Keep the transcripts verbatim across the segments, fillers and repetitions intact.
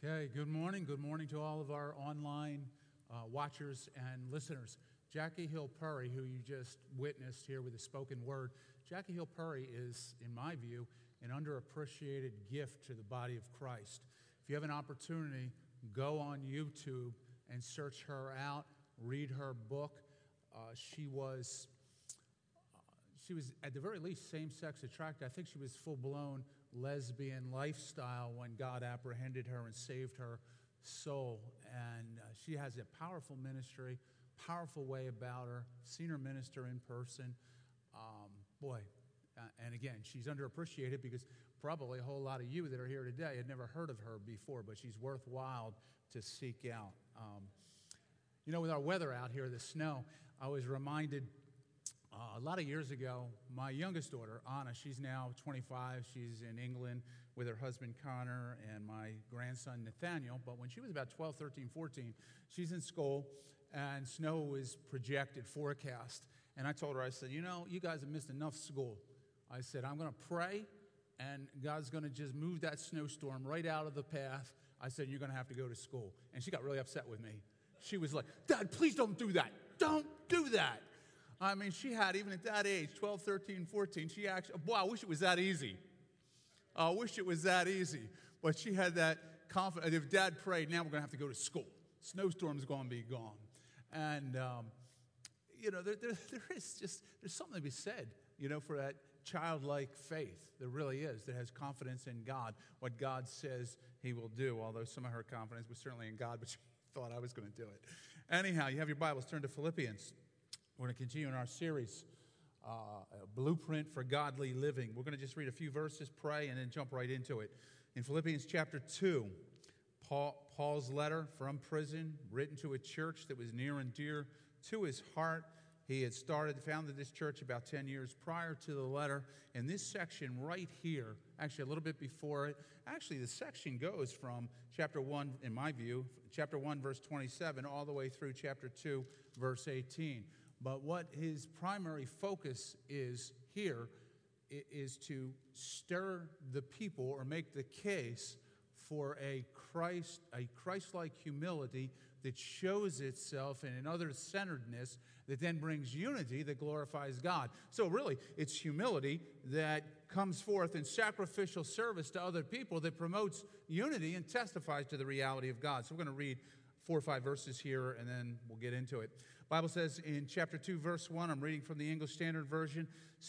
Okay, good morning. Good morning to all of our online uh, watchers and listeners. Jackie Hill Perry, who you just witnessed here with the spoken word, Jackie Hill Perry is, in my view, an underappreciated gift to the body of Christ. If you have an opportunity, go on YouTube and search her out, read her book. Uh, she was, uh, she was at the very least same-sex attracted. I think she was full-blown lesbian lifestyle when God apprehended her and saved her soul. And uh, she has a powerful ministry, powerful way about her. Seen her minister in person. Um, boy, uh, and again, she's underappreciated because probably a whole lot of you that are here today had never heard of her before, but she's worthwhile to seek out. Um, you know, with our weather out here, the snow, I was reminded Uh, a lot of years ago, my youngest daughter, Anna, she's now twenty-five. She's in England with her husband, Connor, and my grandson, Nathaniel. But when she was about twelve, thirteen, fourteen, she's in school, and snow was projected, forecast. And I told her, I said, you know, you guys have missed enough school. I said, I'm going to pray, and God's going to just move that snowstorm right out of the path. I said, you're going to have to go to school. And she got really upset with me. She was like, Dad, please don't do that. Don't do that. I mean, she had, even at that age, twelve, thirteen, fourteen, she actually, boy, I wish it was that easy. I wish it was that easy. But she had that confidence. If Dad prayed, now we're going to have to go to school. Snowstorm's going to be gone. And, um, you know, there, there, there is just, there's something to be said, you know, for that childlike faith. There really is. That has confidence in God, what God says he will do. Although some of her confidence was certainly in God, but she thought I was going to do it. Anyhow, you have your Bibles, turn to Philippians. We're going to continue in our series, uh, Blueprint for Godly Living. We're going to just read a few verses, pray, and then jump right into it. In Philippians chapter two, Paul, Paul's letter from prison, written to a church that was near and dear to his heart. He had started, founded this church about ten years prior to the letter. And this section right here, actually a little bit before it, actually the section goes from chapter one, in my view, chapter one, verse twenty-seven, all the way through chapter two, verse eighteen. But what his primary focus is here is to stir the people or make the case for a Christ, a Christ-like humility that shows itself in an other-centeredness that then brings unity that glorifies God. So really, it's humility that comes forth in sacrificial service to other people that promotes unity and testifies to the reality of God. So we're going to read four or five verses here, and then we'll get into it. The Bible says in chapter two, verse one, I'm reading from the English Standard Version,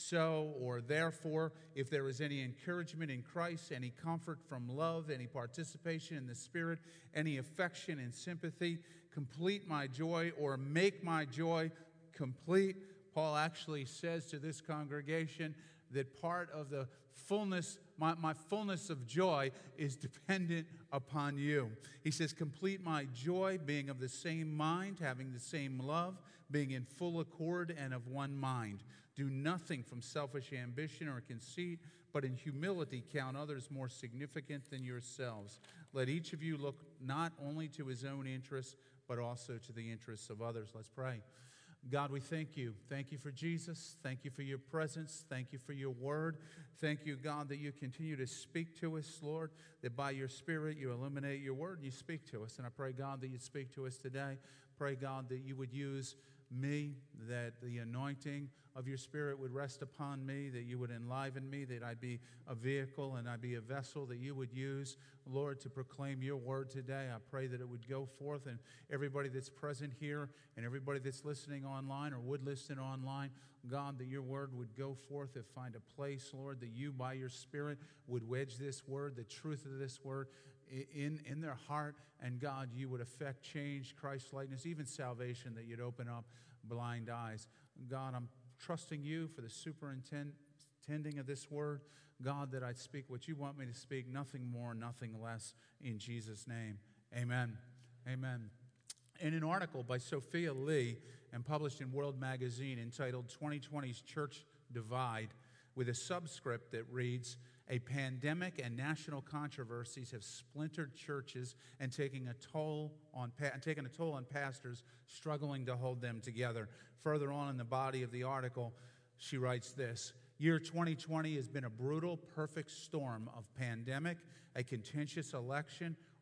so or therefore, if there is any encouragement in Christ, any comfort from love, any participation in the Spirit, any affection and sympathy, complete my joy or make my joy complete. Paul actually says to this congregation that part of the fullness, my, my fullness of joy is dependent upon you. He says, complete my joy, being of the same mind, having the same love, being in full accord and of one mind. Do nothing from selfish ambition or conceit, but in humility count others more significant than yourselves. Let each of you look not only to his own interests, but also to the interests of others. Let's pray. God, we thank you. Thank you for Jesus. Thank you for your presence. Thank you for your word. Thank you, God, that you continue to speak to us, Lord, that by your Spirit you illuminate your word and you speak to us. And I pray, God, that you'd speak to us today. Pray, God, that you would use me, that the anointing of your Spirit would rest upon me, that you would enliven me, that I'd be a vehicle and I'd be a vessel that you would use, Lord, to proclaim your word today. I pray that it would go forth, and everybody that's present here and everybody that's listening online or would listen online, God, that your word would go forth and find a place, Lord, that you by your Spirit would wedge this word, the truth of this word, in, in their heart, and God, you would affect change, Christ-likeness, even salvation, that you'd open up blind eyes. God, I'm trusting you for the superintending of this word. God, that I'd speak what you want me to speak, nothing more, nothing less, in Jesus' name. Amen. Amen. In an article by Sophia Lee and published in World Magazine entitled twenty twenty's Church Divide, with a subscript that reads, a pandemic and national controversies have splintered churches and taking a toll on pa- taken a toll on pastors struggling to hold them together. Further on in the body of the article, she writes this: Year twenty twenty has been a brutal, perfect storm of pandemic, a contentious election,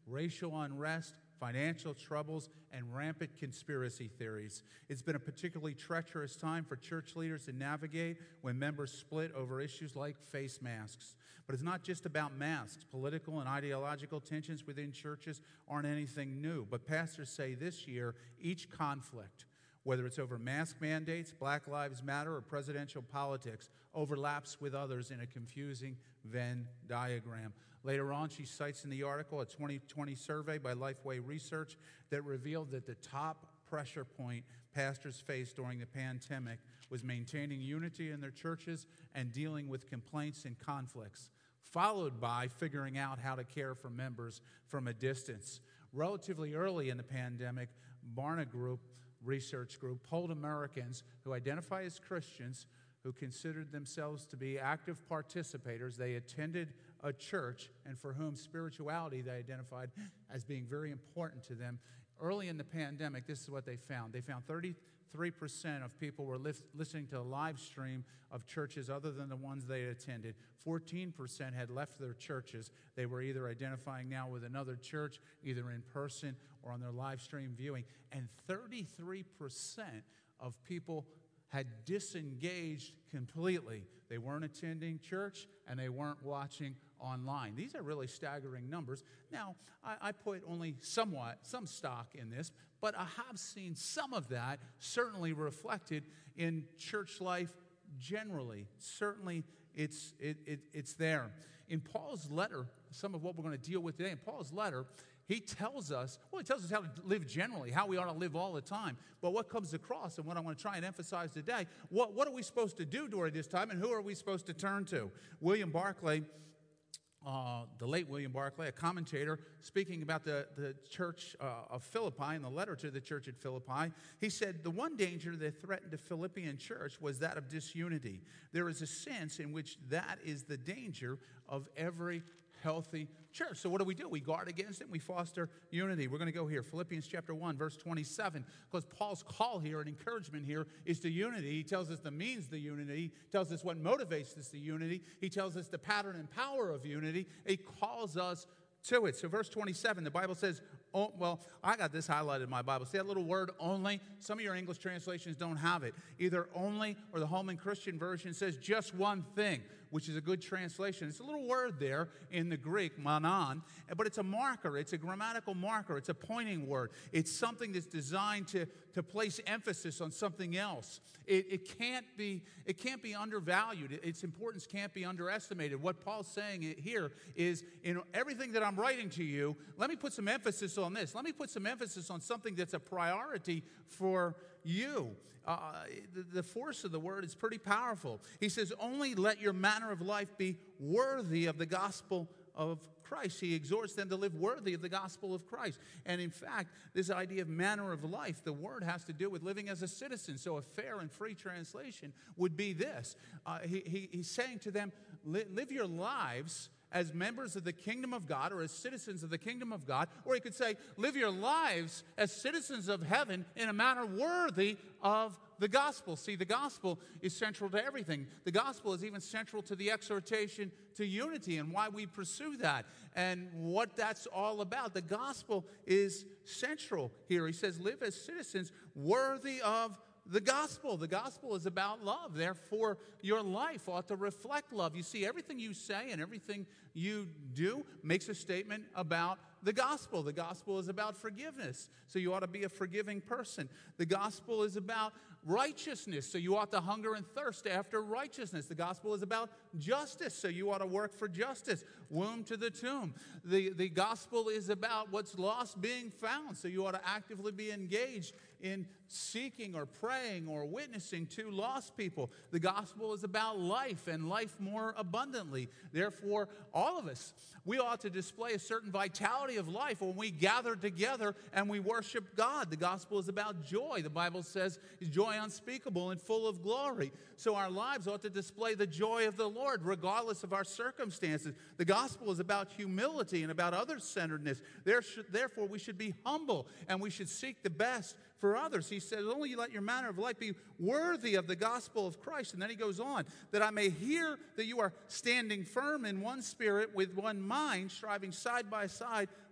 racial unrest, financial troubles, and rampant conspiracy theories. It's been a particularly treacherous time for church leaders to navigate when members split over issues like face masks. But it's not just about masks. Political and ideological tensions within churches aren't anything new. But pastors say this year, each conflict, whether it's over mask mandates, Black Lives Matter, or presidential politics, overlaps with others in a confusing Venn diagram. Later on, she cites in the article a twenty twenty survey by Lifeway Research that revealed that the top pressure point pastors faced during the pandemic was maintaining unity in their churches and dealing with complaints and conflicts, followed by figuring out how to care for members from a distance. Relatively early in the pandemic, Barna Group research group polled Americans who identify as Christians who considered themselves to be active participators. They attended a church and for whom spirituality they identified as being very important to them. Early in the pandemic, this is what they found. They found thirty-three percent of people were li- listening to a live stream of churches other than the ones they attended. fourteen percent had left their churches. They were either identifying now with another church, either in person or on their live stream viewing. And thirty-three percent of people had disengaged completely. They weren't attending church and they weren't watching online. These are really staggering numbers. Now, I, I put only somewhat, some stock in this, but I have seen some of that certainly reflected in church life generally. Certainly, it's, it, it, it's there. In Paul's letter, some of what we're going to deal with today, in Paul's letter, he tells us, well, he tells us how to live generally, how we ought to live all the time. But what comes across, and what I want to try and emphasize today, what, what are we supposed to do during this time, and who are we supposed to turn to? William Barclay, uh, the late William Barclay, a commentator, speaking about the, the church uh, of Philippi, in the letter to the church at Philippi, he said, the one danger that threatened the Philippian church was that of disunity. There is a sense in which that is the danger of every healthy church. So what do we do? We guard against it and we foster unity. We're going to go here, Philippians chapter one, verse twenty-seven, because Paul's call here and encouragement here is to unity. He tells us the means to unity. He tells us what motivates us to unity. He tells us the pattern and power of unity. He calls us to it. So verse twenty-seven, the Bible says, oh, well, I got this highlighted in my Bible. See that little word, only? Some of your English translations don't have it. Either only or the Holman Christian version says just one thing, which is a good translation. It's a little word there in the Greek, manon, but it's a marker. It's a grammatical marker. It's a pointing word. It's something that's designed to, to place emphasis on something else. It, it, can't be, it can't be undervalued. Its importance can't be underestimated. What Paul's saying here is, in everything that I'm writing to you, let me put some emphasis on this. Let me put some emphasis on something that's a priority for you. Uh, the, the force of the word is pretty powerful. He says, only let your manner of life be worthy of the gospel of Christ. He exhorts them to live worthy of the gospel of Christ. And in fact, this idea of manner of life, the word has to do with living as a citizen. So a fair and free translation would be this. Uh, he, he, he's saying to them, live your lives as members of the kingdom of God or as citizens of the kingdom of God. Or he could say, live your lives as citizens of heaven in a manner worthy of the gospel. See, the gospel is central to everything. The gospel is even central to the exhortation to unity and why we pursue that and what that's all about. The gospel is central here. He says, live as citizens worthy of the gospel. The gospel is about love. Therefore, your life ought to reflect love. You see, everything you say and everything you do makes a statement about the gospel. The gospel is about forgiveness, so you ought to be a forgiving person. The gospel is about righteousness, so you ought to hunger and thirst after righteousness. The gospel is about justice, so you ought to work for justice. Womb to the tomb. The, the gospel is about what's lost being found, so you ought to actively be engaged in seeking or praying or witnessing to lost people. The gospel is about life and life more abundantly. Therefore, all of us, we ought to display a certain vitality of life when we gather together and we worship God. The gospel is about joy. The Bible says is joy unspeakable and full of glory. So our lives ought to display the joy of the Lord regardless of our circumstances. The gospel is about humility and about other-centeredness. Therefore, we should be humble and we should seek the best for others. He says, only let your manner of life be worthy of the gospel of Christ. And then he goes on, that I may hear that you are standing firm in one spirit with one mind, striving side by side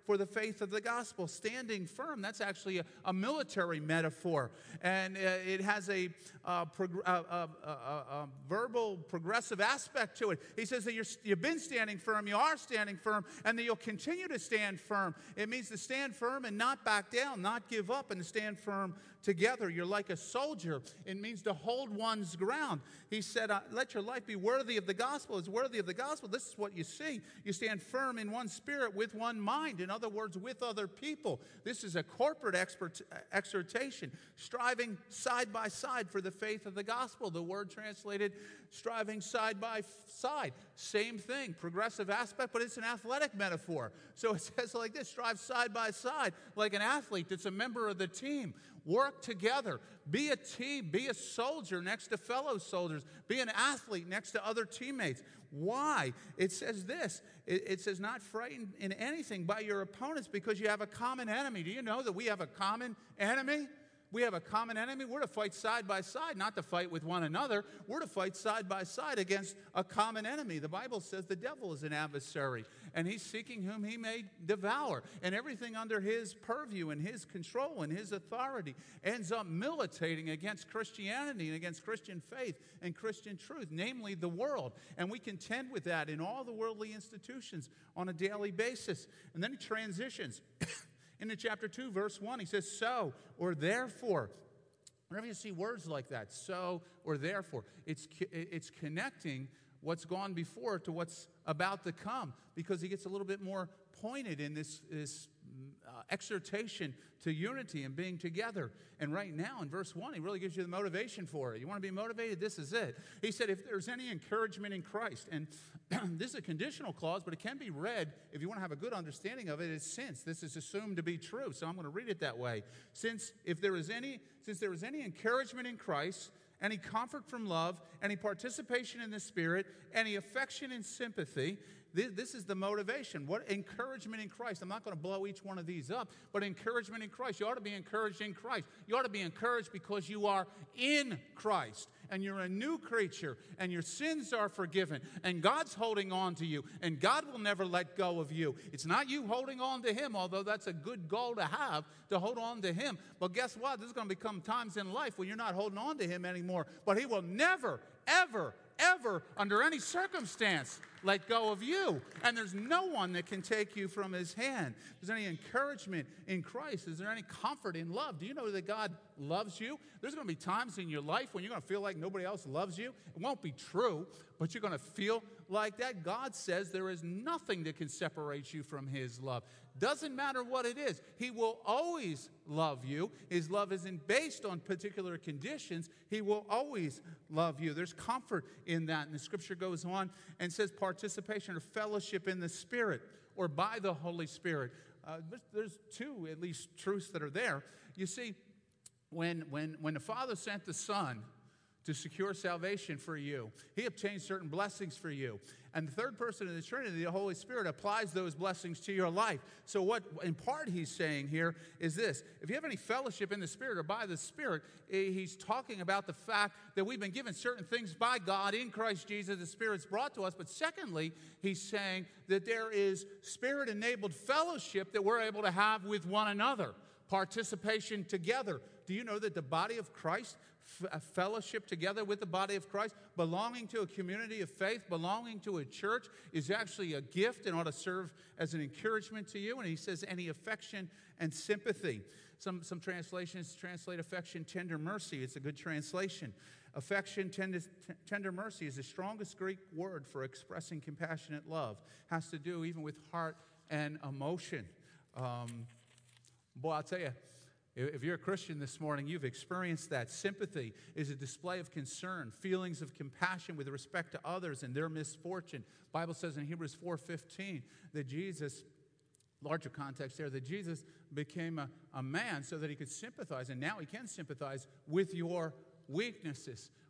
for the faith of the gospel. Standing firm, that's actually a, a military metaphor. And uh, it has a, uh, prog- uh, uh, uh, uh, verbal progressive aspect to it. He says that you're, you've been standing firm, you are standing firm, and that you'll continue to stand firm. It means to stand firm and not back down, not give up, and to stand firm together. You're like a soldier. It means to hold one's ground. He said, uh, let your life be worthy of the gospel. It's worthy of the gospel. This is what you see. You stand firm in one spirit with one mind. In other words, with other people. This is a corporate expert, exhortation, striving side by side for the faith of the gospel. The word translated striving side by side. Same thing, progressive aspect, but it's an athletic metaphor. So it says like this, strive side by side like an athlete that's a member of the team. Work together. Be a team. Be a soldier next to fellow soldiers. Be an athlete next to other teammates. Why? It says this. It, it says not frightened in anything by your opponents because you have a common enemy. Do you know that we have a common enemy? We have a common enemy. We're to fight side by side, not to fight with one another. We're to fight side by side against a common enemy. The Bible says the devil is an adversary, and he's seeking whom he may devour. And everything under his purview and his control and his authority ends up militating against Christianity and against Christian faith and Christian truth, namely the world. And we contend with that in all the worldly institutions on a daily basis. And then he transitions. Into chapter two, verse one, he says, so or therefore. Whenever you see words like that, so or therefore, it's, it's connecting what's gone before to what's about to come, because he gets a little bit more pointed in this, this uh, exhortation to unity and being together. And right now in verse one, he really gives you the motivation for it. You want to be motivated? This is it. He said, if there's any encouragement in Christ, and this is a conditional clause, but it can be read, if you want to have a good understanding of it, is since. This is assumed to be true, so I'm going to read it that way. Since if there is any, since there is any encouragement in Christ, any comfort from love, any participation in the Spirit, any affection and sympathy, this, this is the motivation. What encouragement in Christ? I'm not going to blow each one of these up, but encouragement in Christ. You ought to be encouraged in Christ. You ought to be encouraged because you are in Christ, and you're a new creature, and your sins are forgiven, and God's holding on to you, and God will never let go of you. It's not you holding on to Him, although that's a good goal to have, to hold on to Him. But guess what? There's going to become times in life when you're not holding on to Him anymore, but He will never, ever, ever, under any circumstance, let go of you. And there's no one that can take you from His hand. Is there any encouragement in Christ? Is there any comfort in love? Do you know that God loves you? There's going to be times in your life when you're going to feel like nobody else loves you. It won't be true, but you're going to feel like that. God says there is nothing that can separate you from His love. Doesn't matter what it is. He will always love you. His love isn't based on particular conditions. He will always love you. There's comfort in that. And the scripture goes on and says participation or fellowship in the Spirit or by the Holy Spirit. Uh, there's, there's two, at least, truths that are there. You see, when, when, when the Father sent the Son to secure salvation for you, He obtained certain blessings for you. And the third person of the Trinity, the Holy Spirit, applies those blessings to your life. So what, in part, He's saying here is this. If you have any fellowship in the Spirit or by the Spirit, He's talking about the fact that we've been given certain things by God in Christ Jesus. The Spirit's brought to us. But secondly, He's saying that there is Spirit-enabled fellowship that we're able to have with one another. Participation together. Do you know that the body of Christ, f- fellowship together with the body of Christ, belonging to a community of faith, belonging to a church, is actually a gift and ought to serve as an encouragement to you? And he says any affection and sympathy. Some, some translations translate affection, tender mercy. It's a good translation. Affection, tender, tender mercy is the strongest Greek word for expressing compassionate love. Has to do even with heart and emotion. Um, boy, I'll tell you, if you're a Christian this morning, you've experienced that. Sympathy is a display of concern, feelings of compassion with respect to others and their misfortune. The Bible says in Hebrews four fifteen that Jesus, larger context there, that Jesus became a, a man so that He could sympathize, and now He can sympathize with your weaknesses,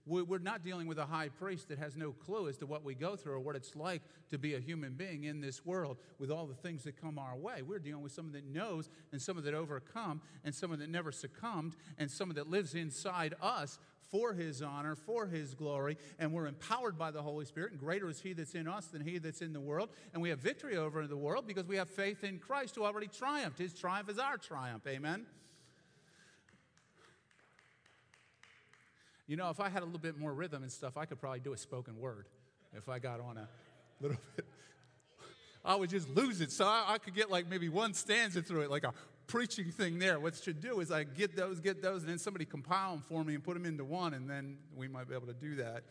We're not dealing with a high priest that has no clue as to what we go through or what it's like to be a human being in this world with all the things that come our way. We're dealing with someone that knows and someone that overcome and someone that never succumbed and someone that lives inside us for his honor, for his glory, and we're empowered by the Holy Spirit, and greater is he that's in us than he that's in the world, and we have victory over the world because we have faith in Christ who already triumphed. His triumph is our triumph. Amen? You know, if I had a little bit more rhythm and stuff, I could probably do a spoken word if I got on a little bit. I would just lose it. So I, I could get like maybe one stanza through it, like a preaching thing there. What I should do is I get those, get those, and then somebody compile them for me and put them into one, and then we might be able to do that.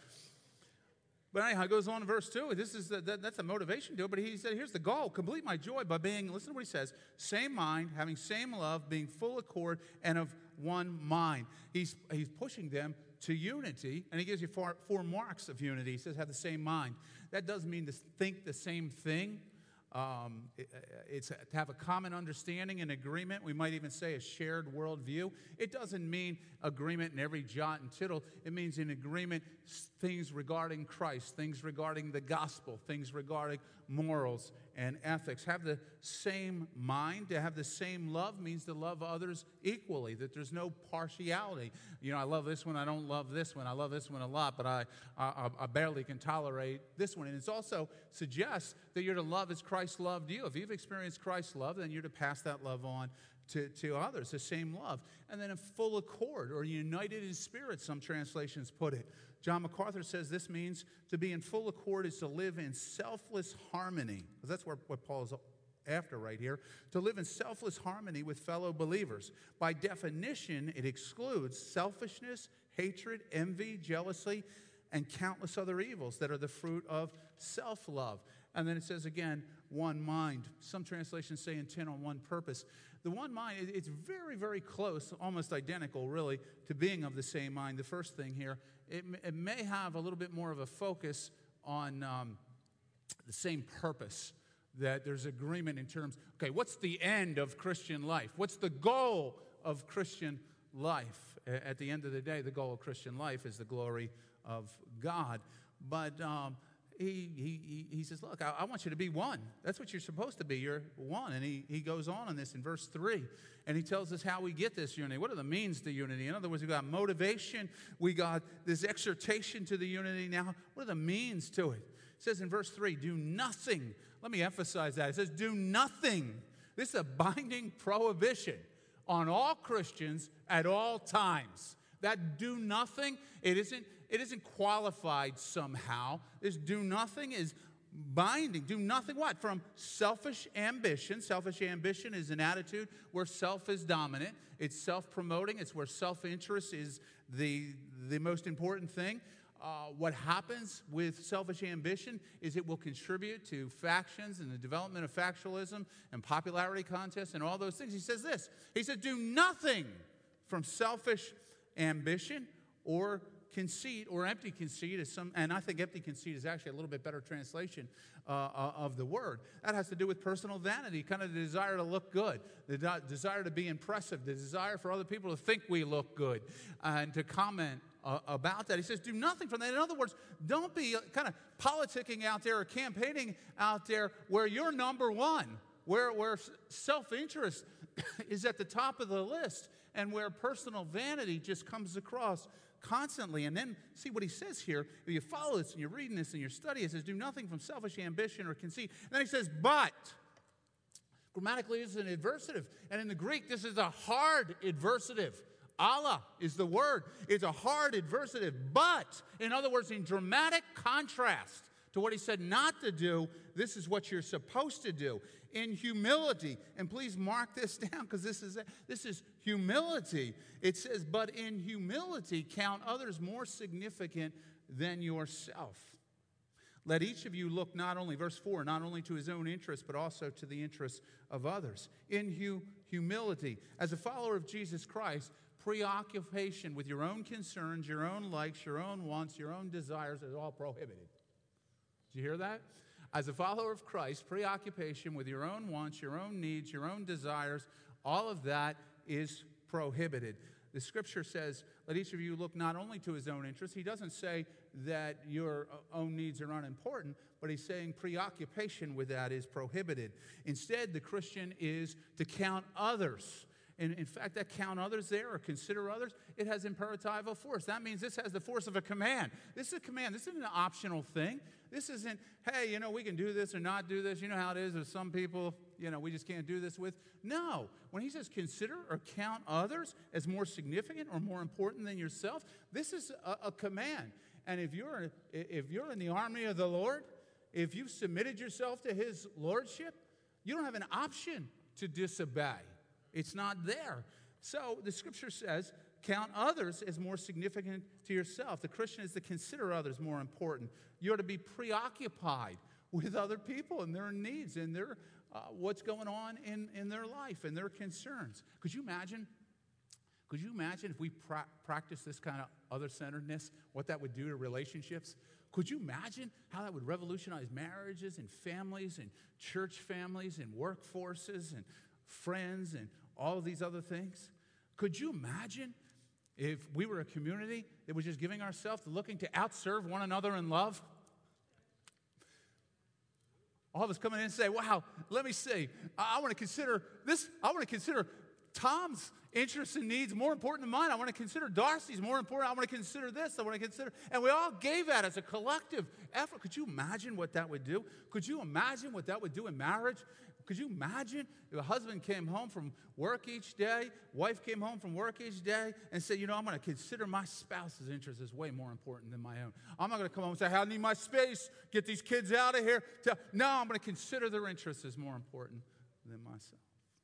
But anyhow, it goes on in verse two. This is the, that, that's a motivation to it. But he said, here's the goal. Complete my joy by being, listen to what he says, same mind, having same love, being full accord, and of one mind. He's, he's pushing them to unity, and he gives you four, four marks of unity. He says, have the same mind. That doesn't mean to think the same thing. Um, it, it's to have a common understanding and agreement. We might even say a shared worldview. It doesn't mean agreement in every jot and tittle. It means in agreement things regarding Christ, things regarding the gospel, things regarding morals and ethics. Have the same mind. To have the same love means to love others equally, that there's no partiality. You know, I love this one, I don't love this one. I love this one a lot, but I, I, I barely can tolerate this one. And it also suggests that you're to love as Christ loved you. If you've experienced Christ's love, then you're to pass that love on to, to others, the same love. And then in full accord or united in spirit, some translations put it. John MacArthur says this means to be in full accord is to live in selfless harmony. Because that's where, what Paul is after right here. To live in selfless harmony with fellow believers. By definition, it excludes selfishness, hatred, envy, jealousy, and countless other evils that are the fruit of self-love. And then it says again, one mind. Some translations say intent on one purpose. The one mind, it's very, very close, almost identical, really, to being of the same mind. The first thing here, it, it may have a little bit more of a focus on um, the same purpose, that there's agreement in terms, okay, what's the end of Christian life? What's the goal of Christian life? At the end of the day, the goal of Christian life is the glory of God. But um, he, he, he says, look, I, I want you to be one. That's what you're supposed to be. You're one. And he, he goes on in this in verse three, and he tells us how we get this unity. What are the means to unity? In other words, we got motivation. We got this exhortation to the unity. Now, what are the means to it? It says in verse three, do nothing. Let me emphasize that. It says, do nothing. This is a binding prohibition on all Christians at all times. That do nothing, it isn't, it isn't qualified somehow. This do nothing is binding. Do nothing what? From selfish ambition. Selfish ambition is an attitude where self is dominant. It's self-promoting. It's where self-interest is the, the most important thing. Uh, what happens with selfish ambition is it will contribute to factions and the development of factionalism and popularity contests and all those things. He says this. He said, do nothing from selfish ambition or conceit or empty conceit. Is some, and I think empty conceit is actually a little bit better translation uh, of the word. That has to do with personal vanity, kind of the desire to look good, the de- desire to be impressive, the desire for other people to think we look good and to comment Uh, about that. He says, do nothing from that. In other words, don't be kind of politicking out there or campaigning out there where you're number one, where, where self-interest is at the top of the list and where personal vanity just comes across constantly. And then see what he says here. If you follow this and you're reading this and you're studying, it says, do nothing from selfish ambition or conceit. And then he says, but. Grammatically, this is an adversative. And in the Greek, this is a hard adversative. Allah is the word. It's a hard adversative. But, in other words, in dramatic contrast to what he said not to do, this is what you're supposed to do. In humility, and please mark this down because this is, this is humility. It says, but in humility, count others more significant than yourself. Let each of you look not only, verse four, not only to his own interests, but also to the interests of others. In hu- humility, as a follower of Jesus Christ, preoccupation with your own concerns, your own likes, your own wants, your own desires is all prohibited. Did you hear that? As a follower of Christ, preoccupation with your own wants, your own needs, your own desires, all of that is prohibited. The scripture says, let each of you look not only to his own interests. He doesn't say that your own needs are unimportant, but he's saying preoccupation with that is prohibited. Instead, the Christian is to count others. And in fact, that count others there or consider others, it has imperatival force. That means this has the force of a command. This is a command. This isn't an optional thing. This isn't, hey, you know, we can do this or not do this. You know how it is with some people, you know, we just can't do this with. No. When he says consider or count others as more significant or more important than yourself, this is a, a command. And if you're, if you're in the army of the Lord, if you've submitted yourself to his lordship, you don't have an option to disobey. It's not there. So the scripture says, count others as more significant to yourself. The Christian is to consider others more important. You're to be preoccupied with other people and their needs and their uh, what's going on in, in their life and their concerns. Could you imagine? Could you imagine if we pra- practice this kind of other-centeredness, what that would do to relationships? Could you imagine how that would revolutionize marriages and families and church families and workforces and friends and all of these other things? Could you imagine if we were a community that was just giving ourselves to looking to outserve one another in love? All of us coming in and say, wow, let me see. I, I want to consider this, I want to consider Tom's interests and needs more important than mine. I want to consider Darcy's more important. I want to consider this. I want to consider, and we all gave that as a collective effort. Could you imagine what that would do? Could you imagine what that would do in marriage? Could you imagine if a husband came home from work each day, wife came home from work each day, and said, you know, I'm going to consider my spouse's interest as way more important than my own. I'm not going to come home and say, I need my space, get these kids out of here. No, I'm going to consider their interests as more important than myself.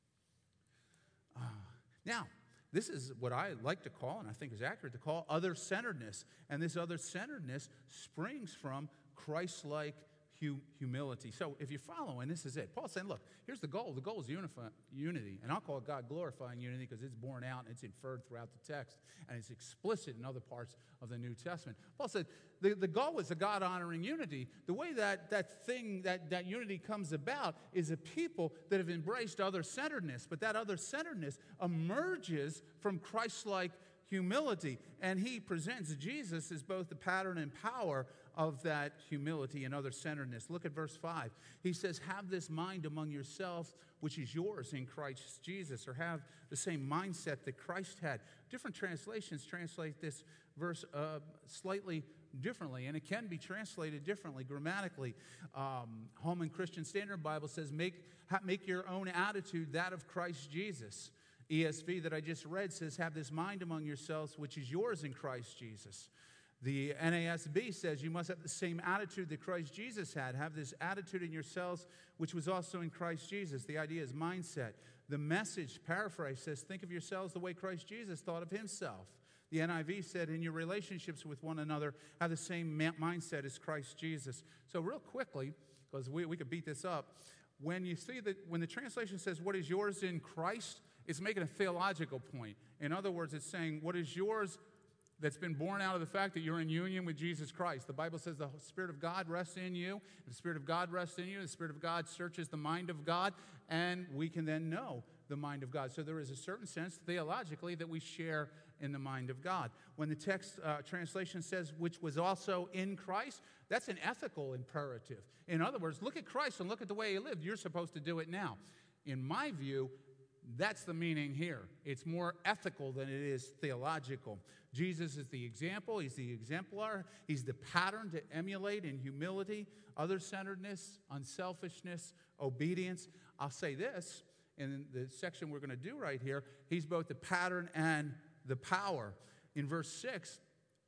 Uh, now, this is what I like to call, and I think is accurate to call, other-centeredness. And this other-centeredness springs from Christ-like humility. So if you're following, this is it. Paul's saying, look, here's the goal. The goal is unify, unity. And I'll call it God glorifying unity because it's borne out and it's inferred throughout the text. And it's explicit in other parts of the New Testament. Paul said the, the goal is a God-honoring unity. The way that that thing, that, that unity comes about is a people that have embraced other-centeredness. But that other-centeredness emerges from Christ-like humility. And he presents Jesus as both the pattern and power of that humility and other-centeredness. Look at verse five. He says, have this mind among yourselves, which is yours in Christ Jesus, or have the same mindset that Christ had. Different translations translate this verse uh, slightly differently, and it can be translated differently grammatically. Um, Holman Christian Standard Bible says, make, ha, make your own attitude that of Christ Jesus. E S V that I just read says, have this mind among yourselves, which is yours in Christ Jesus. The N A S B says you must have the same attitude that Christ Jesus had. Have this attitude in yourselves, which was also in Christ Jesus. The idea is mindset. The Message paraphrase says, think of yourselves the way Christ Jesus thought of himself. The N I V said, in your relationships with one another, have the same ma- mindset as Christ Jesus. So real quickly, because we, we could beat this up, when you see that, when the translation says, what is yours in Christ, it's making a theological point. In other words, it's saying, what is yours that's been born out of the fact that you're in union with Jesus Christ. The Bible says the Spirit of God rests in you. If the Spirit of God rests in you, the Spirit of God searches the mind of God, and we can then know the mind of God. So there is a certain sense, theologically, that we share in the mind of God. When the text uh, translation says, which was also in Christ, that's an ethical imperative. In other words, look at Christ and look at the way he lived. You're supposed to do it now. In my view, that's the meaning here. It's more ethical than it is theological. Jesus is the example. He's the exemplar. He's the pattern to emulate in humility, other-centeredness, unselfishness, obedience. I'll say this, in the section we're going to do right here, he's both the pattern and the power. In verse six,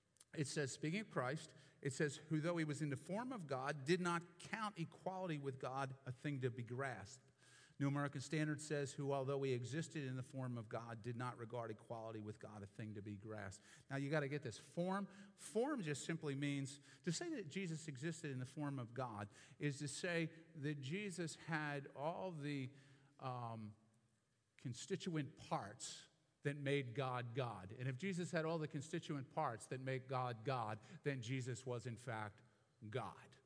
it says, speaking of Christ, it says, who though he was in the form of God, did not count equality with God a thing to be grasped. New American Standard says, who, although he existed in the form of God, did not regard equality with God a thing to be grasped. Now, you got to get this. Form, form just simply means, to say that Jesus existed in the form of God is to say that Jesus had all the um, constituent parts that made God God. And if Jesus had all the constituent parts that make God God, then Jesus was, in fact, God.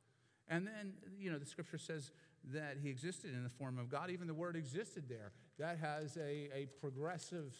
And then, you know, the scripture says that he existed in the form of God. Even the word existed there. That has a, a progressive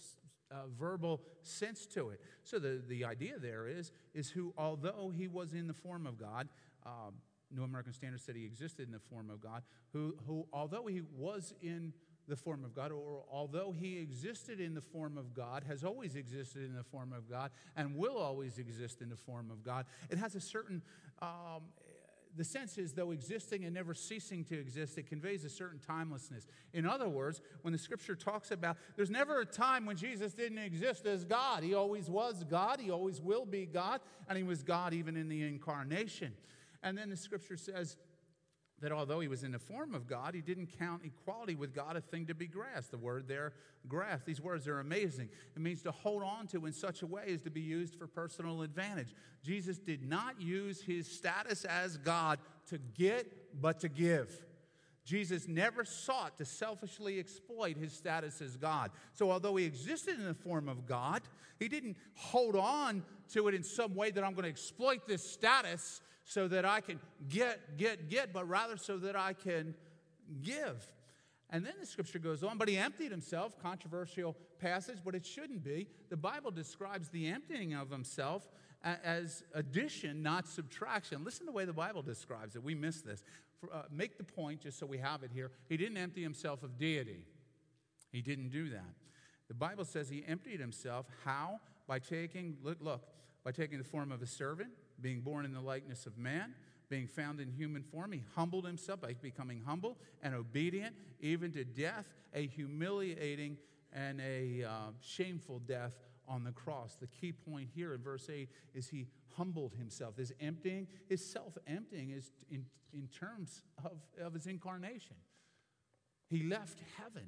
uh, verbal sense to it. So the, the idea there is, is who, although he was in the form of God, um, New American Standard said he existed in the form of God, who, who although he was in the form of God, or although he existed in the form of God, has always existed in the form of God, and will always exist in the form of God, it has a certain, um, the sense is, though existing and never ceasing to exist, it conveys a certain timelessness. In other words, when the Scripture talks about, there's never a time when Jesus didn't exist as God. He always was God, he always will be God, and he was God even in the incarnation. And then the Scripture says that although he was in the form of God, he didn't count equality with God a thing to be grasped. The word there, grasp, these words are amazing. It means to hold on to in such a way as to be used for personal advantage. Jesus did not use his status as God to get, but to give. Jesus never sought to selfishly exploit his status as God. So although he existed in the form of God, he didn't hold on to it in some way that I'm going to exploit this status so that I can get, get, get, but rather so that I can give. And then the Scripture goes on, but he emptied himself, controversial passage, but it shouldn't be. The Bible describes the emptying of himself as addition, not subtraction. Listen to the way the Bible describes it. We miss this. For, uh, make the point, just so we have it here. He didn't empty himself of deity. He didn't do that. The Bible says he emptied himself. How? By taking, look, look, by taking the form of a servant, being born in the likeness of man, being found in human form. He humbled himself by becoming humble and obedient, even to death, a humiliating and a uh, shameful death on the cross. The key point here in verse eight is he humbled himself. His emptying, his self-emptying is in, in terms of, of his incarnation. He left heaven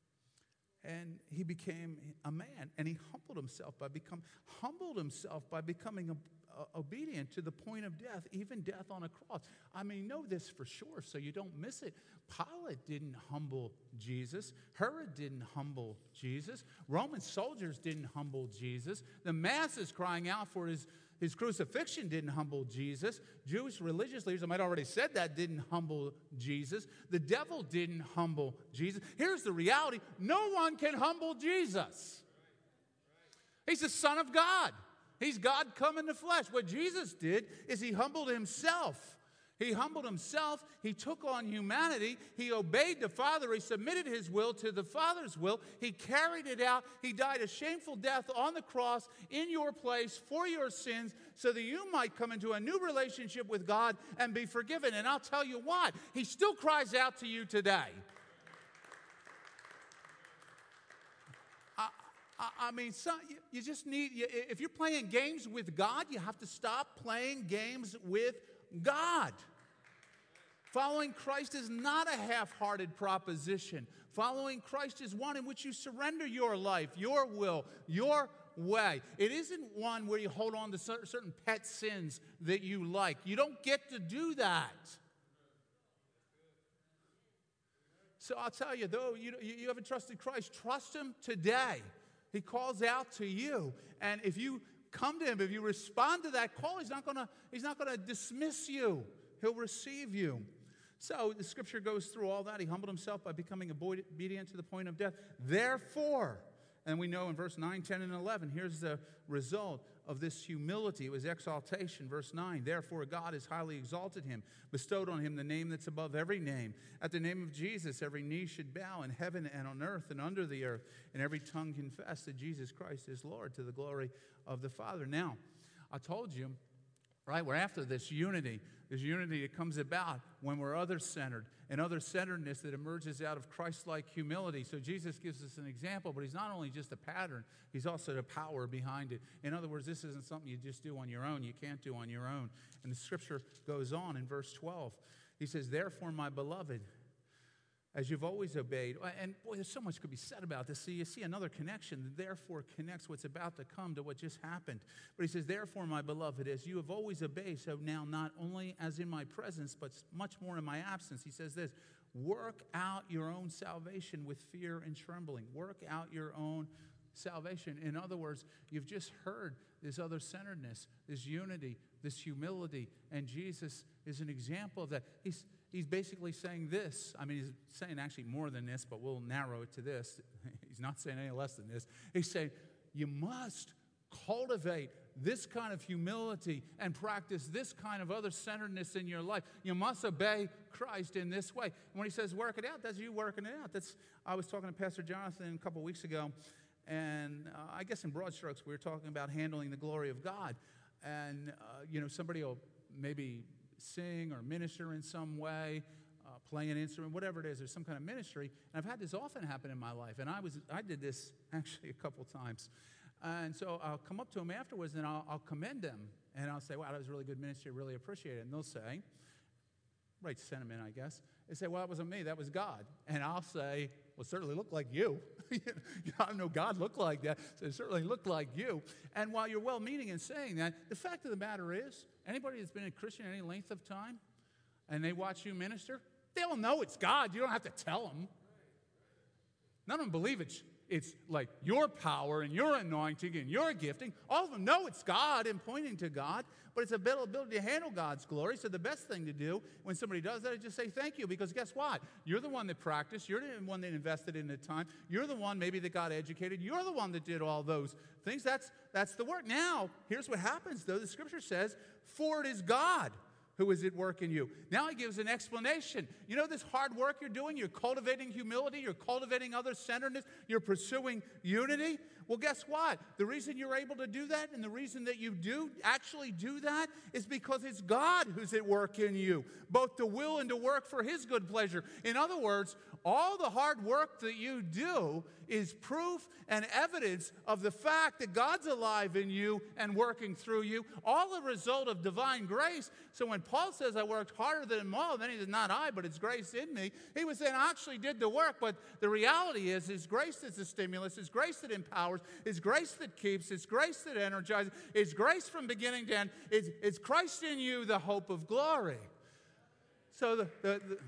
and he became a man, and he humbled himself by become humbled himself by becoming a, a, obedient to the point of death, even death on a cross. I mean, know this for sure so you don't miss it. Pilate didn't humble Jesus. Herod didn't humble Jesus. Roman soldiers didn't humble Jesus. The masses crying out for his His crucifixion didn't humble Jesus. Jewish religious leaders, I might have already said that, didn't humble Jesus. The devil didn't humble Jesus. Here's the reality. No one can humble Jesus. He's the Son of God. He's God come in the flesh. What Jesus did is he humbled himself. He humbled himself. He took on humanity. He obeyed the Father. He submitted his will to the Father's will. He carried it out. He died a shameful death on the cross in your place for your sins so that you might come into a new relationship with God and be forgiven. And I'll tell you what, he still cries out to you today. I, I, I mean, so, you, you just need, you, if you're playing games with God, you have to stop playing games with God. Following Christ is not a half-hearted proposition. Following Christ is one in which you surrender your life, your will, your way. It isn't one where you hold on to certain pet sins that you like. You don't get to do that. So I'll tell you, though you, you haven't trusted Christ, trust him today. He calls out to you. And if you come to him, if you respond to that call, he's not going to he's not going to dismiss you. He'll receive you. So the Scripture goes through all that. He humbled himself by becoming obedient to the point of death. Therefore, and we know in verse nine, ten, and eleven, here's the result of this humility. It was exaltation. Verse nine, therefore God has highly exalted him, bestowed on him the name that's above every name. At the name of Jesus, every knee should bow in heaven and on earth and under the earth, and every tongue confess that Jesus Christ is Lord, to the glory of the Father. Now, I told you, right, we're after this unity. This unity that comes about when we're other-centered, and other-centeredness that emerges out of Christ-like humility. So Jesus gives us an example, but he's not only just a pattern, he's also the power behind it. In other words, this isn't something you just do on your own. You can't do on your own. And the Scripture goes on in verse twelve. He says, therefore, my beloved, as you've always obeyed. And boy, there's so much could be said about this. See, you see another connection, therefore connects what's about to come to what just happened. But he says, therefore, my beloved, as you have always obeyed, so now not only as in my presence, but much more in my absence. He says this, work out your own salvation with fear and trembling. Work out your own salvation. In other words, you've just heard this other-centeredness, this unity, this humility, and Jesus is an example of that. He's He's basically saying this. I mean, he's saying actually more than this, but we'll narrow it to this. He's not saying any less than this. He's saying, you must cultivate this kind of humility and practice this kind of other-centeredness in your life. You must obey Christ in this way. And when he says work it out, that's you working it out. That's I was talking to Pastor Jonathan a couple weeks ago, and uh, I guess in broad strokes we were talking about handling the glory of God. And, uh, you know, somebody will maybe sing or minister in some way, uh, play an instrument, whatever it is, there's some kind of ministry. And I've had this often happen in my life, and I was I did this actually a couple times. And so I'll come up to them afterwards, and I'll, I'll commend them. And I'll say, wow, that was a really good ministry. I really appreciate it. And they'll say, right sentiment, I guess. They say, well, that wasn't me. That was God. And I'll say, well, it certainly looked like you. I know God looked like that, so it certainly looked like you. And while you're well-meaning in saying that, the fact of the matter is, anybody that's been a Christian any length of time, and they watch you minister, they'll know it's God. You don't have to tell them. None of them believe it's It's like your power and your anointing and your gifting. All of them know it's God and pointing to God, but it's a better ability to handle God's glory. So the best thing to do when somebody does that is just say thank you, because guess what? You're the one that practiced. You're the one that invested in the time. You're the one maybe that got educated. You're the one that did all those things. That's, that's the work. Now, here's what happens, though. The Scripture says, for it is God who is at work in you. Now he gives an explanation. You know this hard work you're doing? You're cultivating humility. You're cultivating other-centeredness. You're pursuing unity. Well, guess what? The reason you're able to do that and the reason that you do actually do that is because it's God who's at work in you, both to will and to work for his good pleasure. In other words, all the hard work that you do is proof and evidence of the fact that God's alive in you and working through you, all a result of divine grace. So when Paul says, I worked harder than them all, then he says, not I, but it's grace in me. He was saying, I actually did the work, but the reality is, it's grace that's the stimulus, it's grace that empowers, it's grace that keeps, it's grace that energizes, it's grace from beginning to end, it's, it's Christ in you, the hope of glory. So the... the, the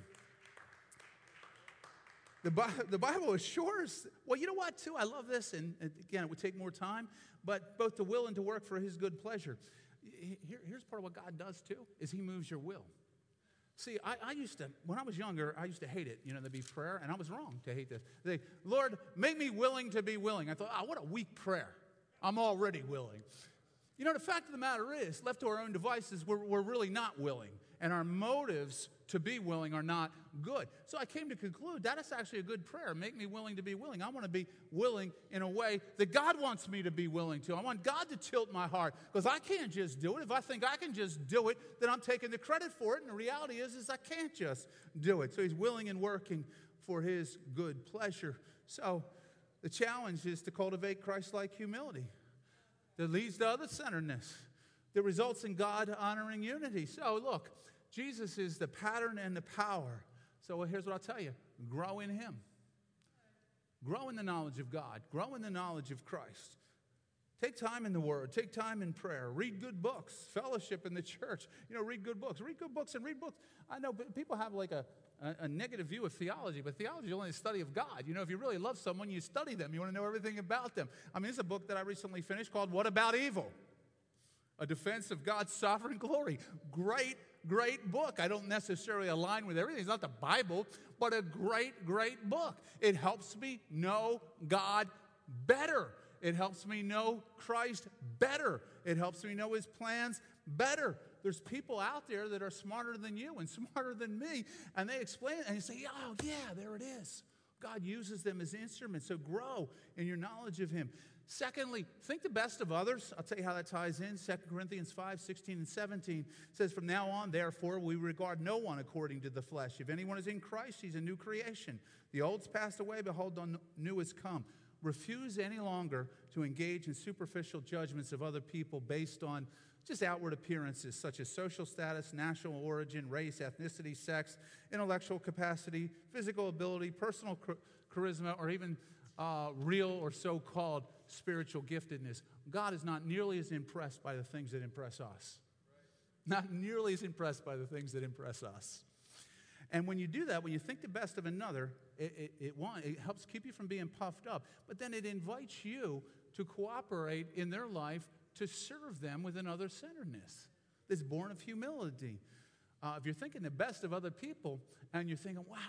The Bible, the Bible assures, well, you know what, too? I love this, and again, it would take more time, but both to will and to work for his good pleasure. Here, here's part of what God does, too, is he moves your will. See, I, I used to, when I was younger, I used to hate it. You know, there'd be prayer, and I was wrong to hate this. They, Lord, make me willing to be willing. I thought, oh, what a weak prayer. I'm already willing. You know, the fact of the matter is, left to our own devices, we're, we're really not willing, and our motives to be willing are not good. So I came to conclude that is actually a good prayer. Make me willing to be willing. I want to be willing in a way that God wants me to be willing to. I want God to tilt my heart, because I can't just do it. If I think I can just do it, then I'm taking the credit for it. And the reality is, is I can't just do it. So he's willing and working for his good pleasure. So the challenge is to cultivate Christ-like humility that leads to other-centeredness, that results in God-honoring unity. So look, Jesus is the pattern and the power. So here's what I'll tell you. Grow in him. Grow in the knowledge of God. Grow in the knowledge of Christ. Take time in the Word. Take time in prayer. Read good books. Fellowship in the church. You know, read good books. Read good books and read books. I know people have like a, a, a negative view of theology, but theology is only a study of God. You know, if you really love someone, you study them. You want to know everything about them. I mean, it's a book that I recently finished called What About Evil? A Defense of God's Sovereign Glory. Great Great book. I don't necessarily align with everything. It's not the Bible, but a great, great book. It helps me know God better. It helps me know Christ better. It helps me know his plans better. There's people out there that are smarter than you and smarter than me, and they explain it, and you say, oh, yeah, there it is. God uses them as instruments, so grow in your knowledge of him. Secondly, think the best of others. I'll tell you how that ties in. Second Corinthians five, sixteen and seventeen says, from now on, therefore, we regard no one according to the flesh. If anyone is in Christ, he's a new creation. The old's passed away, behold, the new has come. Refuse any longer to engage in superficial judgments of other people based on just outward appearances such as social status, national origin, race, ethnicity, sex, intellectual capacity, physical ability, personal charisma, or even uh, real or so-called spiritual giftedness. God is not nearly as impressed by the things that impress us. Not nearly as impressed by the things that impress us. And when you do that, when you think the best of another, it, it, it, want, it helps keep you from being puffed up. But then it invites you to cooperate in their life to serve them with an other-centeredness that's born of humility. Uh, if you're thinking the best of other people and you're thinking, wow,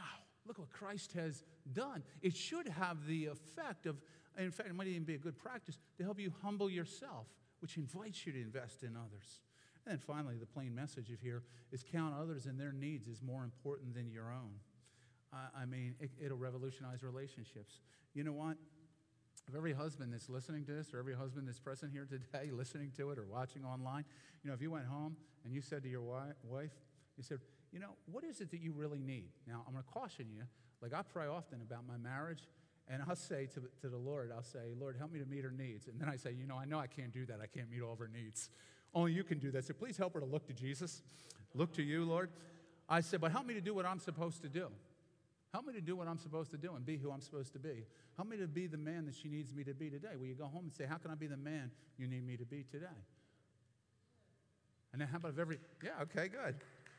look what Christ has done. It should have the effect of, in fact, it might even be a good practice to help you humble yourself, which invites you to invest in others. And then finally, the plain message of here is count others and their needs is more important than your own. Uh, I mean, it, it'll revolutionize relationships. You know what? If every husband that's listening to this, or every husband that's present here today, listening to it or watching online, you know, if you went home and you said to your wi- wife, you said, you know, what is it that you really need? Now, I'm going to caution you. Like, I pray often about my marriage, and I'll say to, to the Lord, I'll say, Lord, help me to meet her needs. And then I say, you know, I know I can't do that. I can't meet all of her needs. Only you can do that. So please help her to look to Jesus. Look to you, Lord. I said, but help me to do what I'm supposed to do. Help me to do what I'm supposed to do and be who I'm supposed to be. Help me to be the man that she needs me to be today. Will you go home and say, how can I be the man you need me to be today? And then how about if every, yeah, okay, good.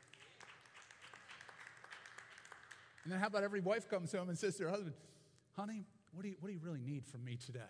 And then how about every wife comes home and says to her husband, honey, what do you, what do you really need from me today?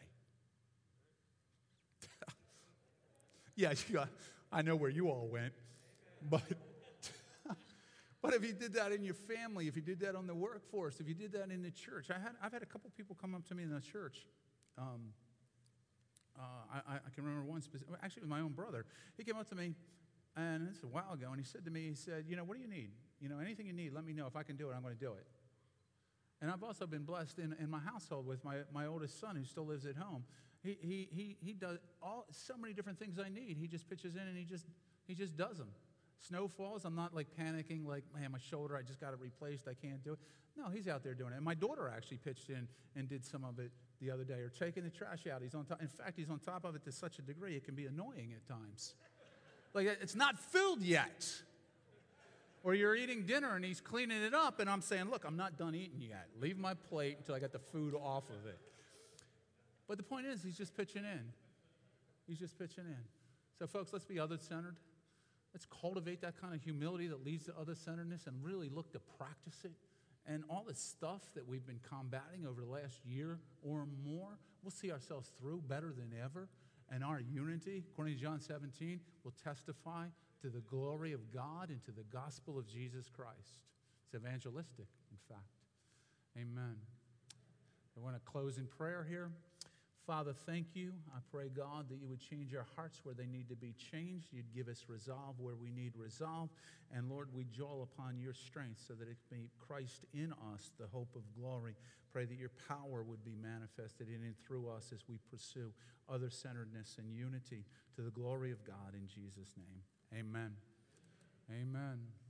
Yeah, I know where you all went, but but if you did that in your family, if you did that on the workforce, if you did that in the church, I had I've had a couple people come up to me in the church. Um, uh, I, I can remember one specific, actually, it was my own brother. He came up to me, and this was a while ago, and he said to me, he said, you know, what do you need? You know, anything you need, let me know. If I can do it, I'm going to do it. And I've also been blessed in, in my household with my, my oldest son who still lives at home. He, he, he, he does all, so many different things I need. He just pitches in and he just, he just does them. Snow falls, I'm not like panicking like, man, my shoulder, I just got it replaced, I can't do it. No, he's out there doing it. And my daughter actually pitched in and did some of it the other day. Or taking the trash out. He's on top. In fact, he's on top of it to such a degree it can be annoying at times. Like, it's not filled yet. Or you're eating dinner and he's cleaning it up and I'm saying, look, I'm not done eating yet. Leave my plate until I get the food off of it. But the point is, he's just pitching in. He's just pitching in. So, folks, let's be other-centered. Let's cultivate that kind of humility that leads to other-centeredness and really look to practice it. And all the stuff that we've been combating over the last year or more, we'll see ourselves through better than ever. And our unity, according to John seventeen, will testify to the glory of God and to the gospel of Jesus Christ. It's evangelistic, in fact. Amen. I want to close in prayer here. Father, thank you. I pray, God, that you would change our hearts where they need to be changed. You'd give us resolve where we need resolve. And, Lord, we draw upon your strength so that it may Christ in us, the hope of glory. Pray that your power would be manifested in and through us as we pursue other-centeredness and unity to the glory of God in Jesus' name. Amen. Amen.